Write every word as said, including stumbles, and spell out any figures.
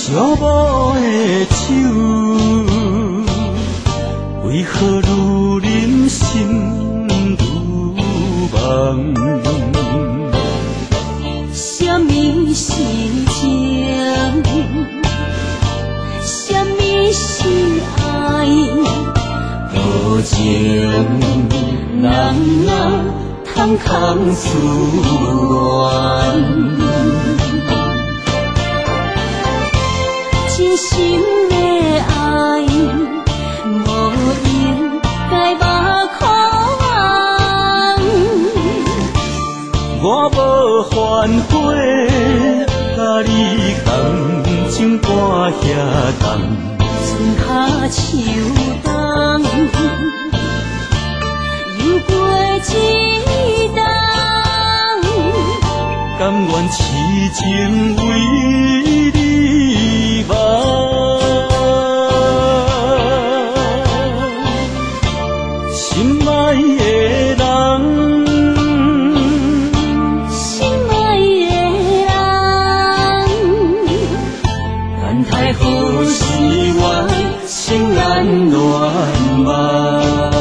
寂寞的酒，为何愈饮心愈梦？ 什么是情？什么是爱？无情人啊，通空自愿。真心的爱，无应该目眶红。 我无反悔，甲你同情半遐重， 春夏秋冬，又过一冬， 甘愿痴情为你梦。心爱的人， 心爱的人， 等待何时我情难乱梦。